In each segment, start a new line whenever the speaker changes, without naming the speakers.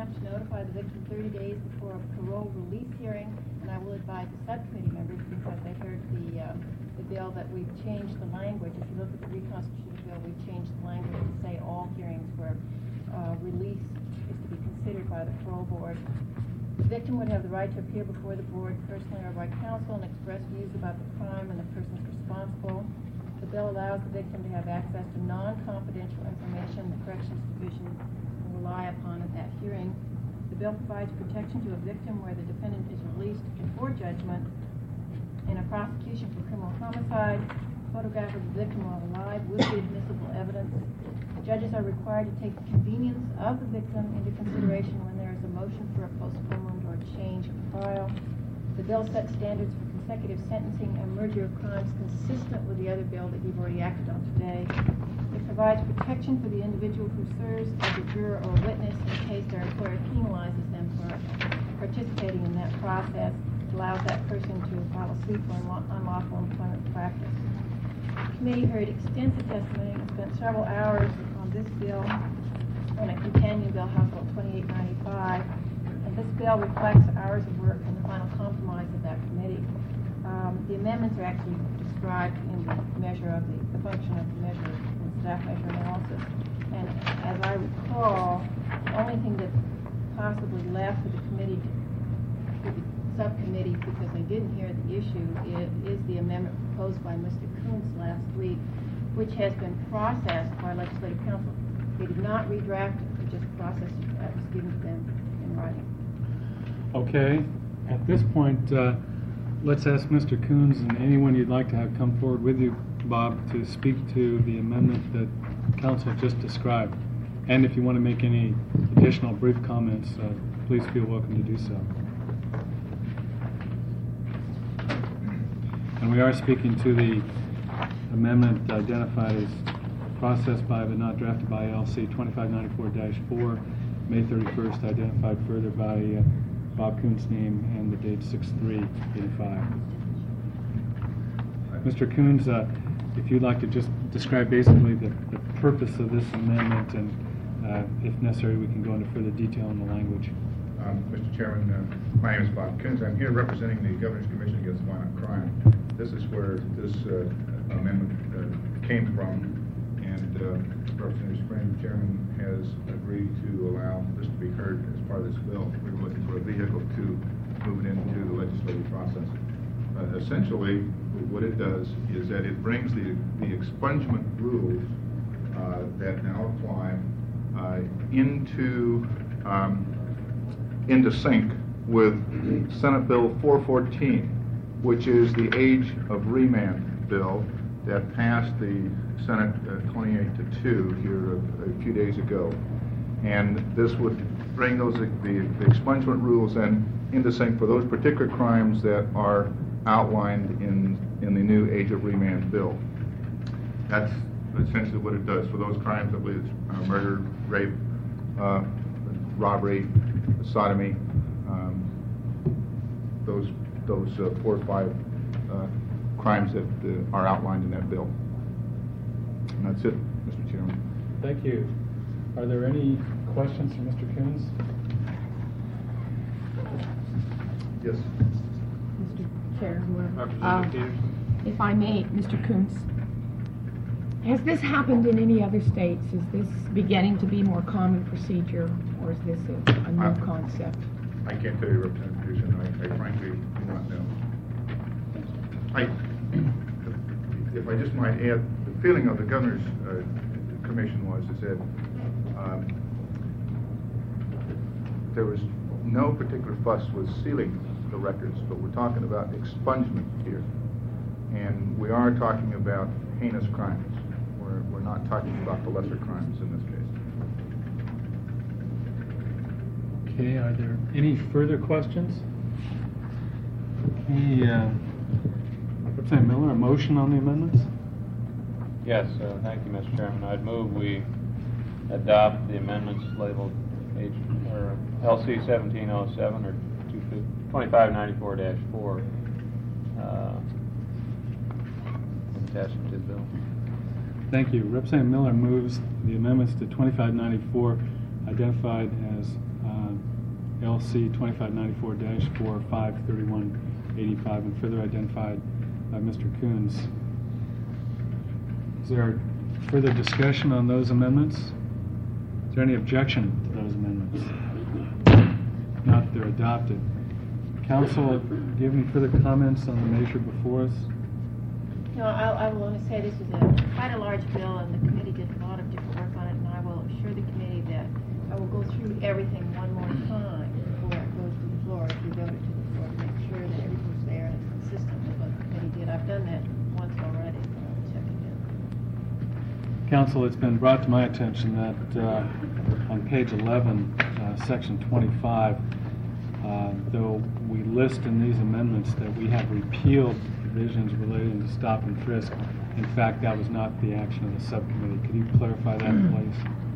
attempt to notify the victim 30 days before a parole release hearing, and I will advise the subcommittee members, because I heard the bill, that we've changed the language. If you look at the reconstitution bill, we've changed the language to say all hearings where release is to be considered by the parole board. The victim would have the right to appear before the board personally or by counsel and express views about the crime and the persons responsible. The bill allows the victim to have access to non-confidential information the Corrections Division will rely upon at that hearing. The bill provides protection to a victim where the defendant is released before judgment. In a prosecution for criminal homicide, a photograph of the victim while alive would be admissible evidence. Judges are required to take the convenience of the victim into consideration when there is a motion for a postponement or change of trial. The bill sets standards for consecutive sentencing and merger of crimes consistent with the other bill that you've already acted on today. It provides protection for the individual who serves as a juror or witness in case their employer penalizes them for participating in that process. It allows that person to file a suit for unlawful employment practice. The committee heard extensive testimony and spent several hours on this bill on a companion bill, House Bill 2895. And this bill reflects hours of work and the final compromise of that committee. The amendments are actually described in the measure of the function of the measure in staff measure analysis. And as I recall, the only thing that possibly left for the committee, for the subcommittee, because they didn't hear the issue, is the amendment proposed by Mr. Coons last week, which has been processed by Legislative Council. They did not redraft it, they just processed it. That was given to them in writing.
Okay. At this point, let's ask Mr. Coons and anyone you'd like to have come forward with you, Bob, to speak to the amendment that Council just described. And if you want to make any additional brief comments, please feel welcome to do so. And we are speaking to the amendment identified as processed by but not drafted by LC 2594-4, May 31st, identified further by Bob Coons' name and the date 6/3/85. Mr. Coons, if you'd like to just describe basically the purpose of this amendment, and if necessary, we can go into further detail on the language.
Mr. Chairman, my name is Bob Coons. I'm here representing the Governor's Commission Against Violent Crime. This is where this amendment came from, and Representative Spring, the Chairman, has agreed to allow this to be heard as part of this bill. We were looking for a vehicle to move it into the legislative process. Essentially, what it does is that it brings the expungement rules that now apply into sync with Senate Bill 414, which is the age of remand bill that passed the Senate 28-2 here a few days ago. And this would bring those the expungement rules into sync for those particular crimes that are outlined in the new age of remand bill. That's essentially what it does for those crimes. I believe it's murder, rape, robbery, sodomy, those 4 or 5 crimes that are outlined in that bill. And that's it, Mr. Chairman.
Thank you. Are there any questions for Mr. Coons?
Yes.
Mr. Chair, if I may, Mr. Coons, has this happened in any other states? Is this beginning to be more common procedure, or is this a new concept?
I can't tell you, Representative Peterson. I frankly do not know. If I just might add, the feeling of the Governor's Commission was that there was no particular fuss with sealing the records, but we're talking about expungement here. And we are talking about heinous crimes. We're not talking about the lesser crimes in this case.
Okay, are there any further questions? Representative Miller, a motion on the amendments?
Yes, thank you, Mr. Chairman. I'd move we adopt the amendments labeled LC 1707 or 2594-4 attached to the bill.
Thank you. Representative Miller moves the amendments to 2594 identified as LC 2594-453185, and further identified by Mr. Coons. Is there further discussion on those amendments? Is there any objection to those amendments? Not, they're adopted. Council, do you have any further comments on the measure before us?
No, I will only say this is quite a large bill, and the committee did a lot of different work on it, and I will assure the committee that I will go through everything one more time before it goes to the floor, if you vote it to the floor, to make sure that everything's there and it's consistent with what the committee did. I've done that once already, so I'll check again.
Council, it's been brought to my attention that on page 11, section 25, though we list in these amendments that we have repealed provisions relating to stop and frisk, in fact, that was not the action of the subcommittee. Could you clarify that, please?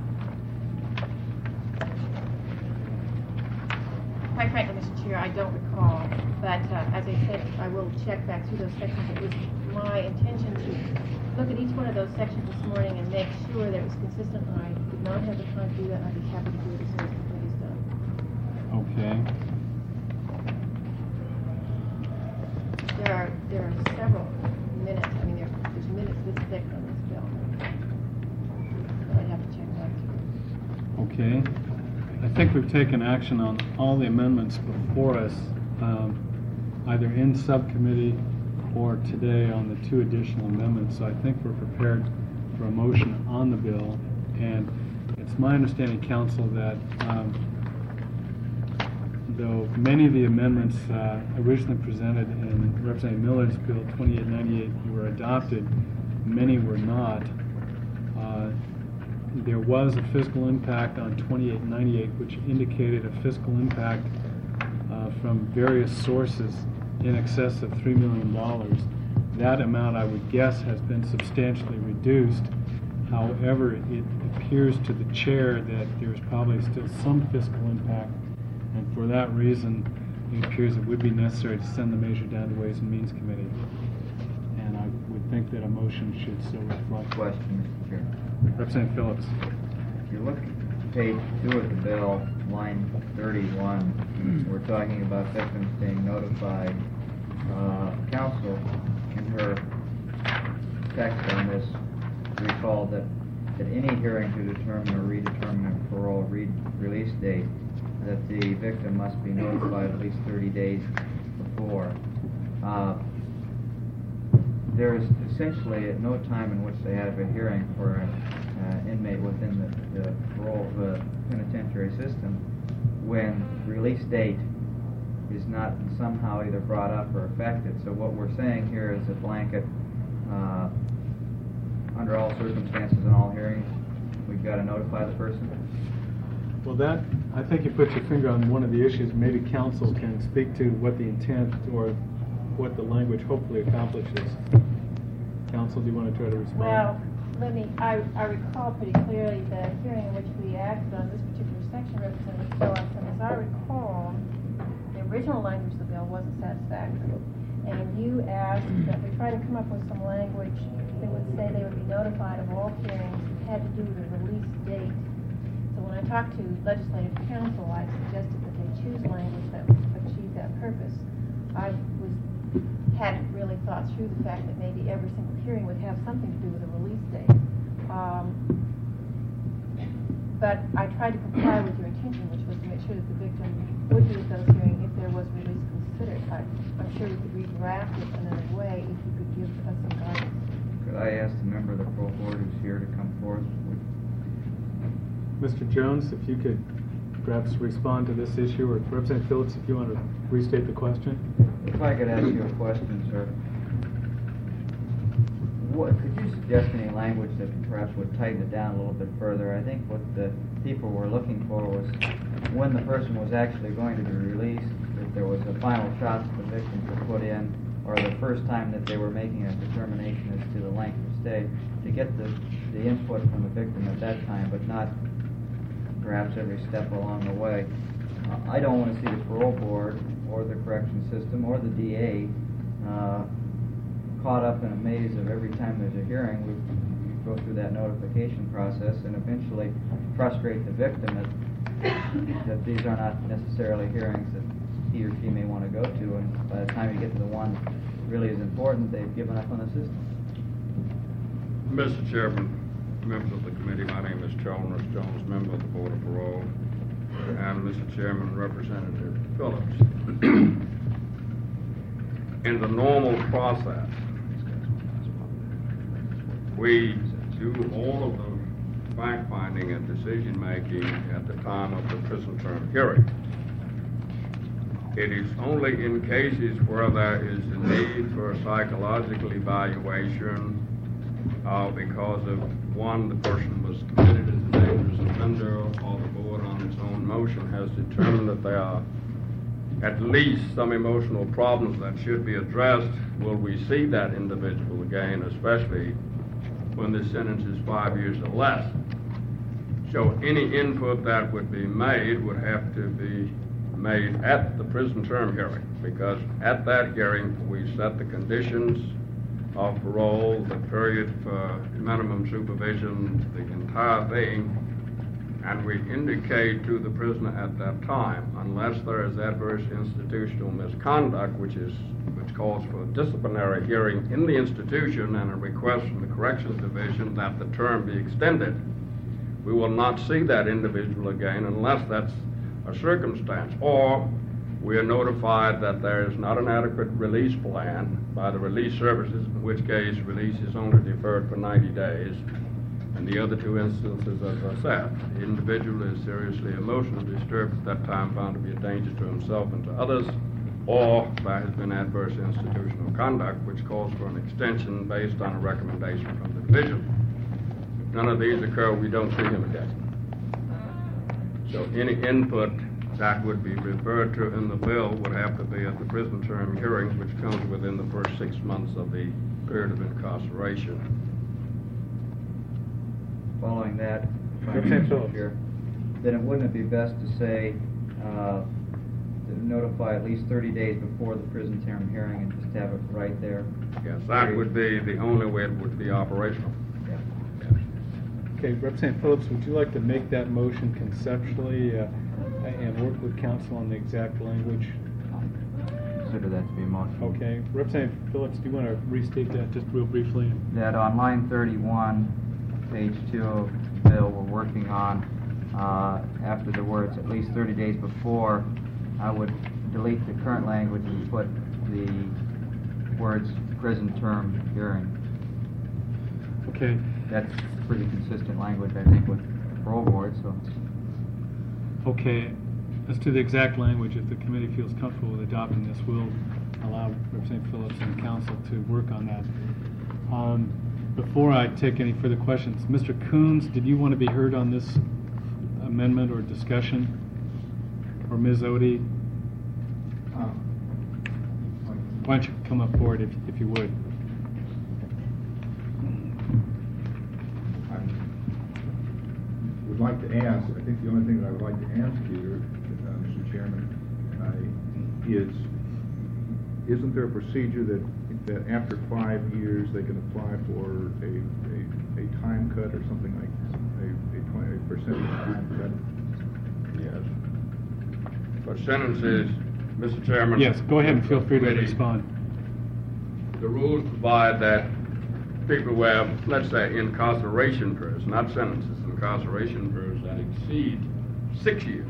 Quite frankly, Mr. Chair, I don't recall, but as I said, I will check back through those sections. It was my intention to look at each one of those sections this morning and make sure that it was consistent, and I did not have the time to do that, and I'd be happy to do it as soon as the committee's done.
Okay.
There are several minutes, I mean, there's minutes this thick on this bill. So I'd have to check that too.
Okay. I think we've taken action on all the amendments before us, either in subcommittee or today on the two additional amendments. So I think we're prepared for a motion on the bill. And it's my understanding, Council, that though many of the amendments originally presented in Representative Miller's Bill 2898 were adopted, many were not. There was a fiscal impact on 2898, which indicated a fiscal impact from various sources in excess of $3 million. That amount, I would guess, has been substantially reduced. However, it appears to the chair that there's probably still some fiscal impact, and for that reason, it appears it would be necessary to send the measure down to Ways and Means Committee. And I would think that a motion should so reflect.
Question, Mr. Chair.
Representative Phillips.
If you look at page 2 of the bill, line 31, we're talking about victims being notified. Council, in her text on this, recalled that at any hearing to determine or redetermine a parole release date, that the victim must be notified at least 30 days before. There is essentially no time in which they have a hearing for an inmate within the parole penitentiary system when release date is not somehow either brought up or affected. So what we're saying here is a blanket, under all circumstances and all hearings, we've got to notify the person.
Well, that, I think you put your finger on one of the issues. Maybe council can speak to what the intent or what the language hopefully accomplishes. Council, do you want to try to respond?
Well, I recall pretty clearly the hearing in which we acted on this particular section, Representative Phillips, and as I recall, the original language of the bill wasn't satisfactory. And you asked that we try to come up with some language that would say they would be notified of all hearings that had to do with the release date. So when I talked to Legislative Council, I suggested that they choose language that would achieve that purpose. I hadn't really thought through the fact that maybe every single hearing would have something to do with a release date. But I tried to comply with your intention, which was to make sure that the victim would be at those hearings if there was release considered. I'm sure we could redraft it another way if you could give us some guidance.
Could I ask the member of the parole board who's here to come forth?
Mr. Jones, if you could perhaps respond to this issue, or Representative Phillips, if you want to restate the question.
If I could ask you a question, sir. Could you suggest any language that perhaps would tighten it down a little bit further? I think what the people were looking for was when the person was actually going to be released, if there was a final shot that the victim could put in, or the first time that they were making a determination as to the length of stay, to get the input from the victim at that time, but not perhaps every step along the way. I don't want to see the parole board or the correction system or the DA caught up in a maze of every time there's a hearing. We go through that notification process and eventually frustrate the victim that these are not necessarily hearings that he or she may want to go to, and by the time you get to the one that really is important, they've given up on the system.
Mr. Chairman, members of the committee, my name is Charles Jones, member of the Board of Parole, and Mr. Chairman, Representative Phillips. In the normal process, we do all of the fact-finding and decision-making at the time of the prison term hearing. It is only in cases where there is a need for a psychological evaluation because of, one, the person was committed as a dangerous offender, or the board on its own motion has determined that there are at least some emotional problems that should be addressed, will we see that individual again, especially when the sentence is 5 years or less. So any input that would be made would have to be made at the prison term hearing, because at that hearing we set the conditions of parole, the period for minimum supervision, the entire thing, and we indicate to the prisoner at that time, unless there is adverse institutional misconduct, which calls for a disciplinary hearing in the institution and a request from the Corrections Division that the term be extended, we will not see that individual again unless that's a circumstance, or we are notified that there is not an adequate release plan by the release services, in which case release is only deferred for 90 days. And the other two instances, as I said, the individual is seriously emotionally disturbed at that time, found to be a danger to himself and to others, or there has been adverse institutional conduct which calls for an extension based on a recommendation from the division. If none of these occur, we don't see him again. So any input that would be referred to in the bill would have to be at the prison term hearings, which comes within the first 6 months of the period of incarceration.
Following that,
Representative Phillips.
here, then it wouldn't it be best to say, to notify at least 30 days before the prison term hearing and just have it right there?
Yes, that would be the only way it would be operational.
Yeah.
Yes.
Okay, Representative Phillips, would you like to make that motion conceptually and work with council on the exact language?
Consider that to be a motion.
Okay, Representative Phillips, do you want to restate that just real briefly?
That on line 31, page 2 of the bill we're working on, after the words at least 30 days before, I would delete the current language and put the words prison term hearing.
Okay,
That's pretty consistent language, I think, with the parole board, so.
okay. As to the exact language, if the committee feels comfortable with adopting this, we'll allow Representative Phillips and council to work on that. Before I take any further questions, Mr. Coons, did you want to be heard on this amendment or discussion? Or Ms. Odie? Why don't you come up forward if you would?
I would like to ask, I think the only thing that I would like to ask you, Mr. Chairman, isn't there a procedure that after 5 years they can apply for a time cut or something like a 20% time cut?
Yes. For sentences, Mr. Chairman.
Yes, go ahead and feel free to
Committee,
respond.
The rules provide that people who have, let's say, incarceration periods, not sentences, incarceration periods that exceed 6 years,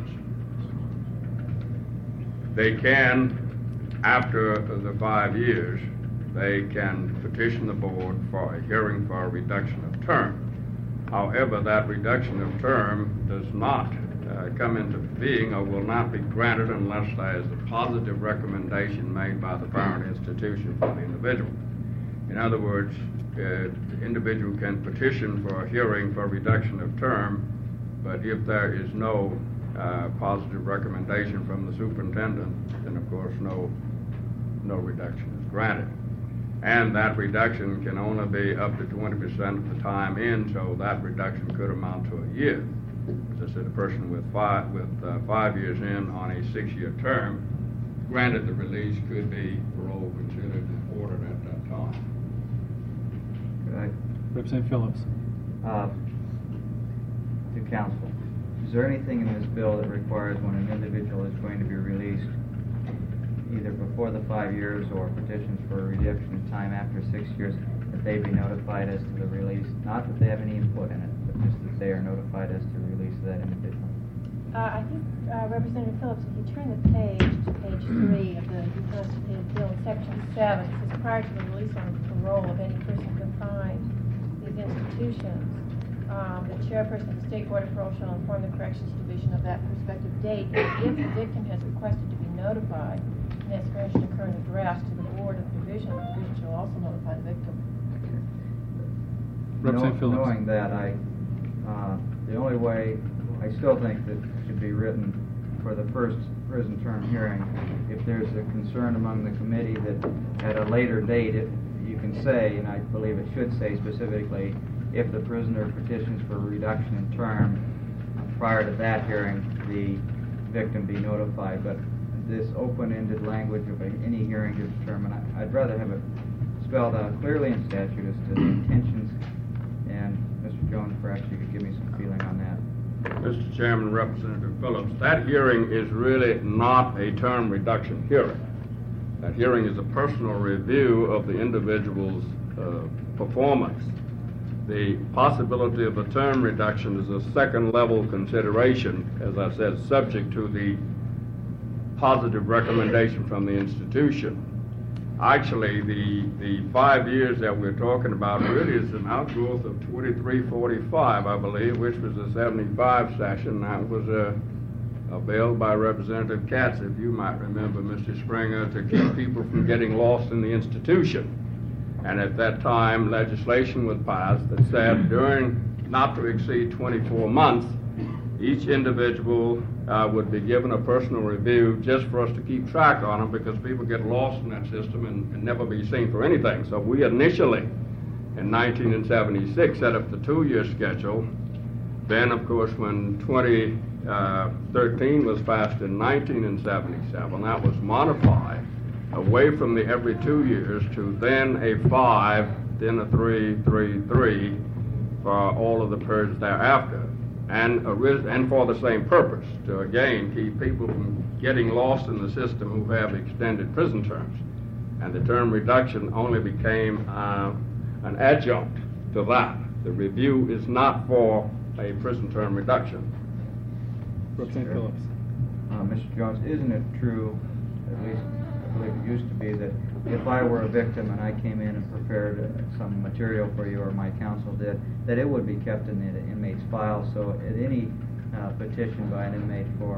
they can, after the 5 years, they can petition the board for a hearing for a reduction of term. However, that reduction of term does not come into being or will not be granted unless there is a positive recommendation made by the parent institution for the individual. In other words, the individual can petition for a hearing for a reduction of term, but if there is no positive recommendation from the superintendent, then of course no reduction is granted. And that reduction can only be up to 20% of the time in, so that reduction could amount to a year. As I said, a person with 5 years in on a 6-year term, granted the release could be parole considered and ordered at that time.
Could I
Representative Phillips.
to council. is there anything in this bill that requires when an individual is going to be released, either before the 5 years or petitions for a reduction of time after 6 years, that they be notified as to the release? Not that they have any input in it, but just that they are notified as to the release of that individual.
I think Representative Phillips, if you turn the page to page 3 of the reconstituted bill, in section 7, it says prior to the release on parole of any person confined to these institutions, the chairperson of the State Board of Parole shall inform the Corrections Division of that prospective date. If the victim has requested to be notified and has furnished a current address to the board of the division shall also notify the victim.
Representative Phillips.
Knowing that, the only way, I still think that it should be written for the first prison term hearing. If there's a concern among the committee that at a later date, you can say, and I believe it should say specifically, if the prisoner petitions for a reduction in term, prior to that hearing, the victim be notified. But this open-ended language of any hearing to determine, I'd rather have it spelled out clearly in statute as to the intentions. And Mr. Jones, perhaps you could give me some feeling on that.
Mr. Chairman, Representative Phillips, that hearing is really not a term reduction hearing. That hearing is a personal review of the individual's performance. The possibility of a term reduction is a second-level consideration, as I said, subject to the positive recommendation from the institution. Actually, the 5 years that we're talking about really is an outgrowth of 2345, I believe, which was a 75 session. That was a bill by Representative Katz, if you might remember, Mr. Springer, to keep people from getting lost in the institution. And at that time, legislation was passed that said during not to exceed 24 months, each individual would be given a personal review just for us to keep track on them, because people get lost in that system and never be seen for anything. So we initially, in 1976, set up the 2-year schedule. Then, of course, when 2013 was passed in 1977, that was modified away from the every 2 years to then a 5, then a 3, 3, 3 for all of the periods thereafter. And for the same purpose, to again keep people from getting lost in the system who have extended prison terms. And the term reduction only became an adjunct to that. The review is not for a prison term reduction.
Representative Phillips.
Mr. Jones, isn't it true, at least I believe it used to be, that if I were a victim and I came in and prepared some material for you, or my counsel did, that it would be kept in the inmate's file, so at any petition by an inmate for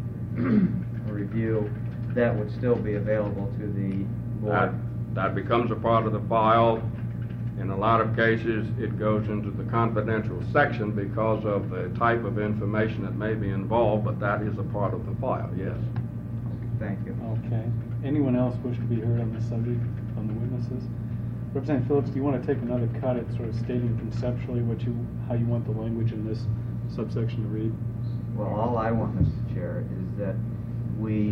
a review, that would still be available to the board?
That becomes a part of the file. In a lot of cases, it goes into the confidential section because of the type of information that may be involved, but that is a part of the file, yes.
Thank you.
Okay. Anyone else wish to be heard on this subject from the witnesses? Representative Phillips, do you want to take another cut at sort of stating conceptually how you want the language in this subsection to read?
Well, all I want, Mr. Chair, is that we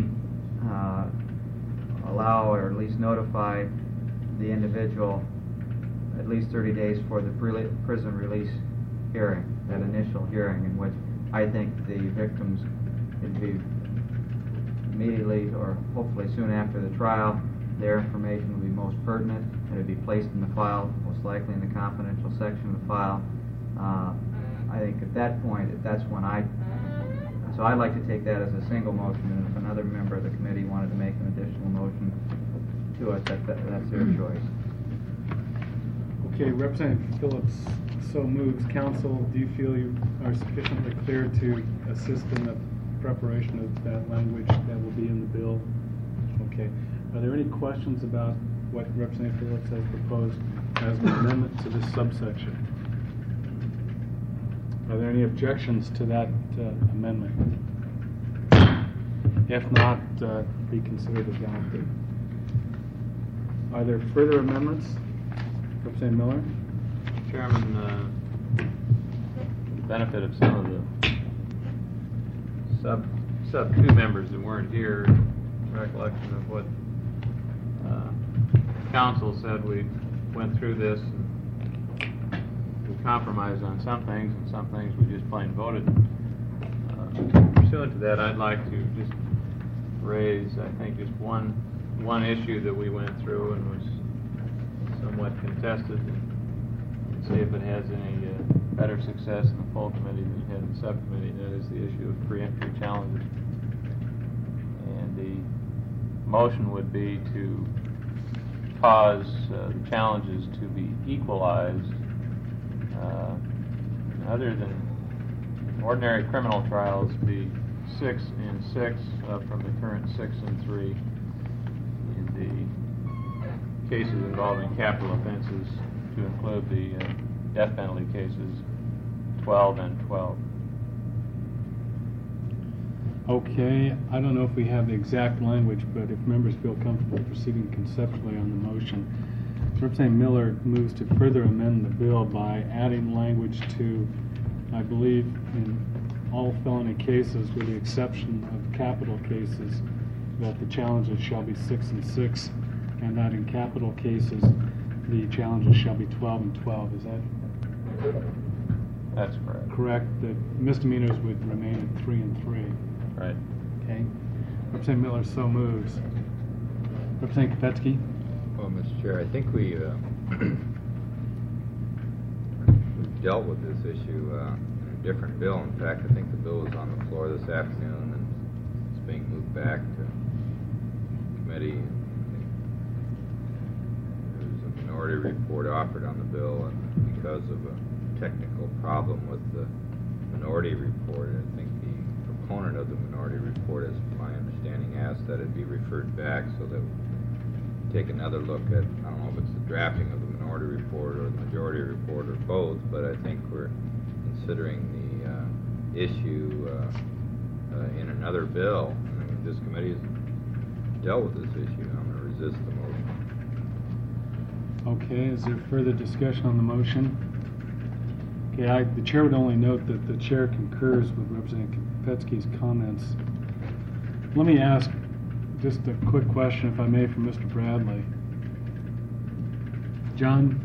allow, or at least notify the individual at least 30 days for the prison release hearing, that initial hearing, in which I think the victims could be immediately or hopefully soon after the trial. Their information will be most pertinent, and it would be placed in the file, most likely in the confidential section of the file. I think at that point, that's when so I'd like to take that as a single motion, and if another member of the committee wanted to make an additional motion to it, that's their choice.
Okay, Representative Phillips so moves. Council, do you feel you are sufficiently clear to assist in the preparation of that language that will be in the bill? Okay. Are there any questions about what Representative Phillips has proposed as an amendment to this subsection? Are there any objections to that amendment? If not, be considered adopted. Are there further amendments? Representative Miller?
Chairman, the benefit of some of the sub 2 members that weren't here, recollection of what council said, we went through this and we compromised on some things, and some things we just plain voted Pursuant to that, I'd like to just raise, I think, just one issue that we went through and was somewhat contested, and see if it has any better success in the full committee than it had in the subcommittee. That is the issue of pre-entry challenges. And the motion would be to cause the challenges to be equalized, other than ordinary criminal trials, be 6 and 6 from the current 6 and 3. In the cases involving capital offenses, to include the death penalty cases, 12 and 12.
Okay, I don't know if we have the exact language, but if members feel comfortable proceeding conceptually on the motion, Representative Miller moves to further amend the bill by adding language to, I believe, in all felony cases, with the exception of capital cases, that the challenges shall be 6 and 6, and that in capital cases, the challenges shall be 12 and 12. Is that
That's correct.
correct? The misdemeanors would remain at 3 and 3.
Right.
Okay. Representative Miller so moves. Representative Kopetsky?
Well, Mr. Chair, I think we've dealt with this issue in a different bill. In fact, I think the bill was on the floor this afternoon and it's being moved back to committee. There was a minority report offered on the bill, and because of a technical problem with the minority report, I think the proponent of the minority report, as my understanding, asked that it be referred back so that take another look at, I don't know if it's the drafting of the minority report or the majority report or both, but I think we're considering the issue in another bill. I mean, this committee has dealt with this issue. I'm going to resist the motion.
Okay, is there further discussion on the motion? Okay, the chair would only note that the chair concurs with Representative Kopetsky's comments. Let me ask just a quick question, if I may, from Mr. Bradley. John,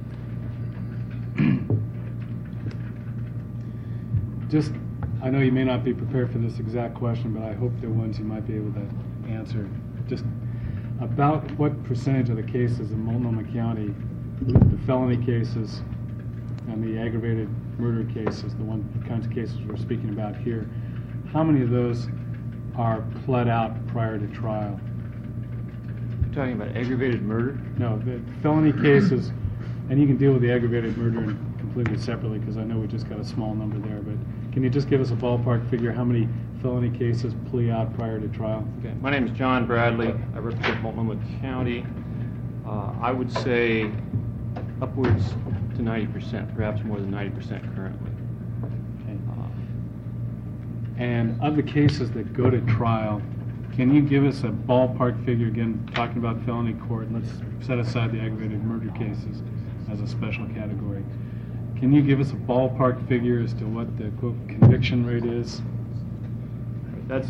I know you may not be prepared for this exact question, but I hope they're ones you might be able to answer. Just about what percentage of the cases in Multnomah County, the felony cases and the aggravated murder cases, the kinds of cases we're speaking about here, how many of those are pled out prior to trial?
You're talking about aggravated murder?
No, the felony cases, and you can deal with the aggravated murder completely separately because I know we just got a small number there, but can you just give us a ballpark figure how many felony cases plea out prior to trial?
Okay. My name is John Bradley. I represent Multnomah County. I would say upwards to 90%, perhaps more than 90% currently.
Okay. And of the cases that go to trial, can you give us a ballpark figure, again, talking about felony court, and let's set aside the aggravated murder cases as a special category. Can you give us a ballpark figure as to what the, quote, conviction rate is?
That's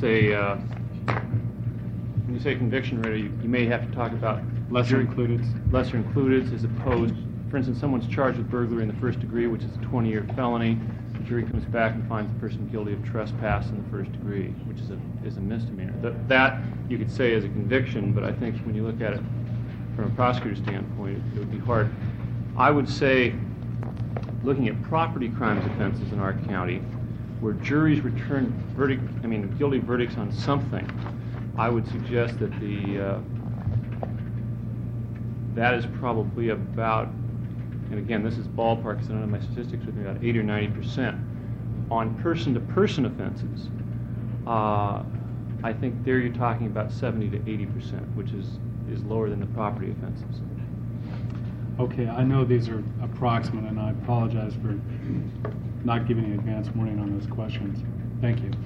when you say conviction rate, you may have to talk about
Lesser included?
Lesser included, as opposed, for instance, someone's charged with burglary in the first degree, which is a 20-year felony. The jury comes back and finds the person guilty of trespass in the first degree, which is a misdemeanor. That you could say is a conviction, but I think when you look at it from a prosecutor's standpoint, it would be hard. I would say, looking at property crimes offenses in our county, where juries return guilty verdicts on something, I would suggest that that is probably about, and again, this is ballpark because I don't have my statistics with me, about 80 or 90%. On person-to-person offenses, I think there you're talking about 70 to 80%, which is lower than the property offenses.
Okay, I know these are approximate, and I apologize for not giving you advance warning on those questions. Thank you.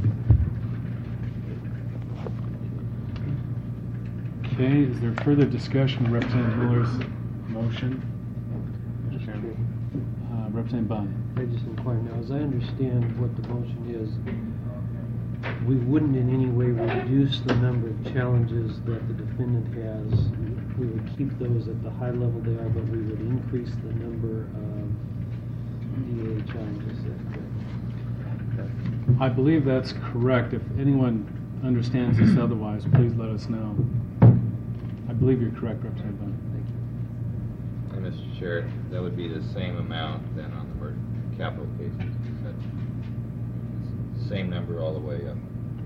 Okay, is there further discussion of Representative Miller's motion? Representative Bunn.
I just inquire now, as I understand what the motion is, we wouldn't in any way reduce the number of challenges that the defendant has. We would keep those at the high level they are, but we would increase the number of DA challenges.
I believe that's correct. If anyone understands this otherwise, please let us know. I believe you're correct, Representative Bunn.
And Mr. Chair, that would be the same amount then on the capital cases. Is that same number all the way up?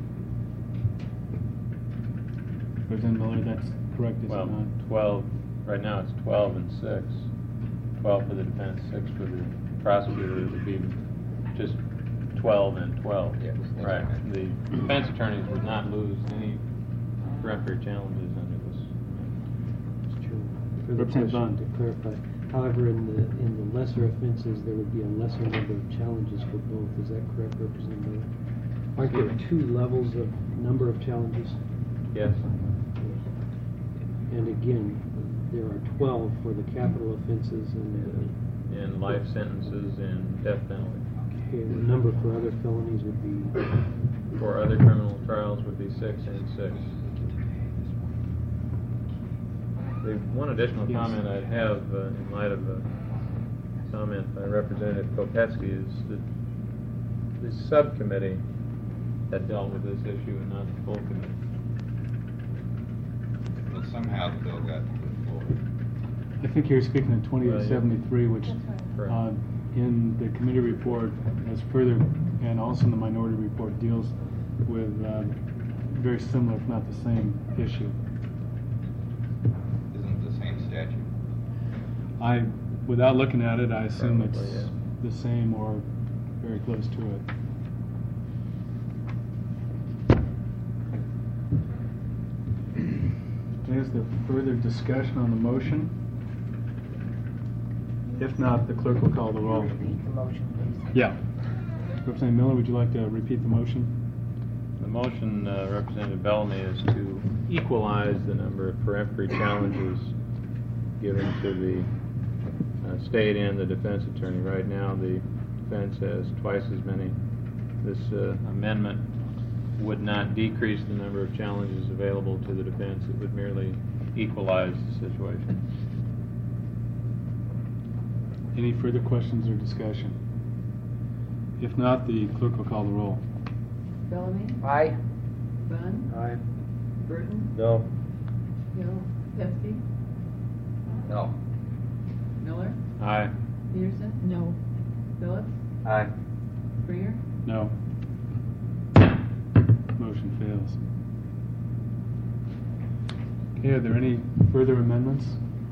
Representative Miller, that's correct, is it
Well,
not?
12, right now it's 12 and 6. 12 for the defense, 6 for the prosecutor. It would be just 12 and 12.
Yes, that's
Right.
right.
The defense attorneys would not lose any peremptory challenges under this.
It's true. For the
Representative
question,
Bond.
to clarify, however, in the lesser offenses, there would be a lesser number of challenges for both. Is that correct, Representative Miller? Aren't there two levels of number of challenges?
Yes.
And again, there are 12 for the capital offenses and
And life sentences and death penalty.
okay, the number for other felonies would be,
For other criminal trials would be 6 and 6. The one additional
Yes.
comment I'd have in light of a comment by Representative Kopetsky is that the subcommittee had dealt with this issue and not the full committee.
Well, somehow the bill got to the floor.
I think you're speaking of 2873, which
That's right.
Correct.
in the committee report as further, and also in the minority report, deals with very similar, if not the same, issue.
Isn't it the same statute?
Without looking at it, I assume
Probably,
it's
yeah.
the same or very close to it. Is there further discussion on the motion? If not, the clerk will call the roll. Yeah. Representative Miller, would you like to repeat the motion?
The motion, Representative Bellamy, is to equalize the number of peremptory challenges given to the state and the defense attorney. Right now, the defense has twice as many. This amendment would not decrease the number of challenges available to the defense. It would merely equalize the situation.
Any further questions or discussion? If not, the clerk will call the roll.
Bellamy?
Aye.
Bunn?
aye.
Burton?
No.
Hill? Petzke?
No.
Miller?
Aye.
Peterson?
No.
Phillips?
Aye.
Springer?
No. Motion fails. Okay, are there any further amendments?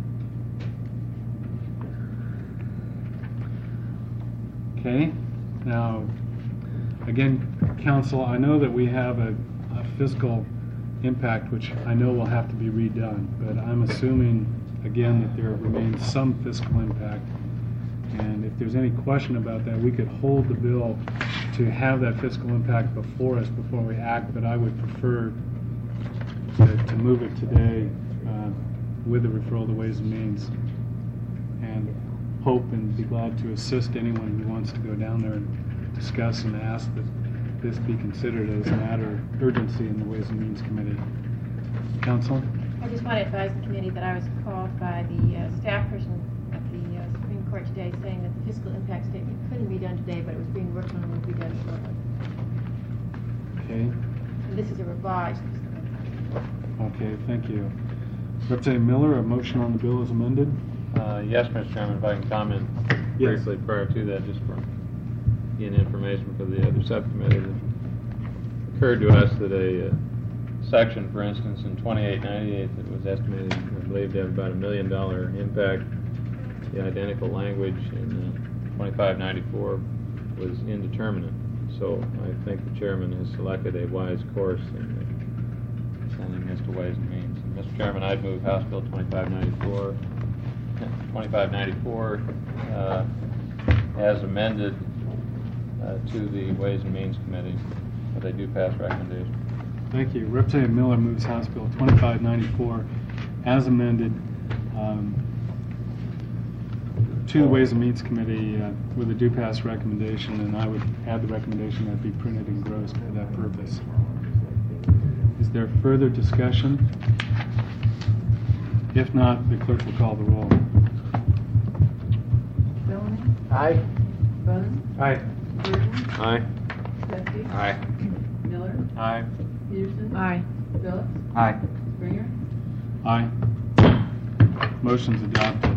Okay, now, again, council, I know that we have a fiscal impact, which I know will have to be redone, but I'm assuming, again, that there remains some fiscal impact. And if there's any question about that, we could hold the bill to have that fiscal impact before us before we act, but I would prefer to move it today with the referral to Ways and Means, and hope and be glad to assist anyone who wants to go down there and discuss and ask that this be considered as a matter of urgency in the Ways and Means Committee. Council?
I just want to advise the committee that I was called by the staff person at the Supreme Court today saying that the fiscal impact statement couldn't be done today, but it was being worked on and will be done shortly.
Okay.
And this is a revised fiscal impact.
Okay, thank you. Representative Miller, a motion on the bill is amended?
Yes, Mr. Chairman, if I can comment
Yes.
briefly prior to that, just for getting information for the other subcommittee. It occurred to us that a section, for instance, in 2898 that was estimated, I believe, to have about $1 million impact, the identical language in 2594 was indeterminate. So I think the chairman has selected a wise course in sending this to Ways and Means. And Mr. Chairman, I'd move House Bill 2594 as amended to the Ways and Means Committee with a due pass recommendation.
Thank you. Representative Miller moves House Bill 2594 as amended to the Ways and Means Committee with a due pass recommendation, and I would add the recommendation that it be printed and engrossed for that purpose. Is there further discussion? If not, the clerk will call the roll.
Bellamy?
Aye.
Bunn?
Aye.
Burton?
Aye.
Peske.
Aye.
Miller.
Aye.
Peterson.
Aye.
Phillips.
Aye.
Springer.
Aye. Motion's adopted.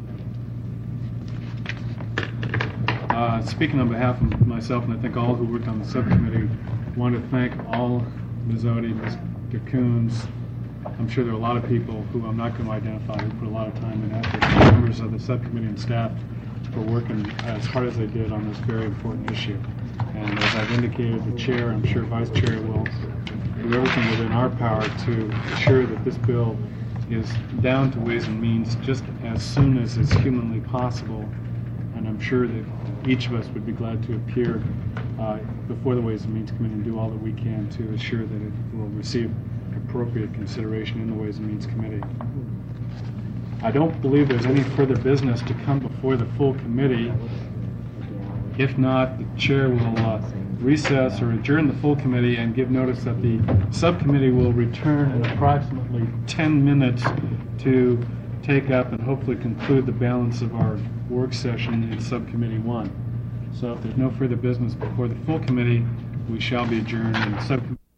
Speaking on behalf of myself and I think all who worked on the subcommittee, want to thank all Ms. Odie, Mr. Coons. I'm sure there are a lot of people who I'm not going to identify who put a lot of time and effort, members of the subcommittee and staff, for working as hard as they did on this very important issue. And as I've indicated, the chair, I'm sure Vice Chair will do everything within our power to ensure that this bill is down to Ways and Means just as soon as is humanly possible. And I'm sure that each of us would be glad to appear before the Ways and Means Committee and do all that we can to assure that it will receive appropriate consideration in the Ways and Means Committee. I don't believe there's any further business to come before the full committee. If not, the chair will recess or adjourn the full committee and give notice that the subcommittee will return in approximately 10 minutes to take up and hopefully conclude the balance of our work session in Subcommittee 1. So if there's no further business before the full committee, we shall be adjourned and subcommittee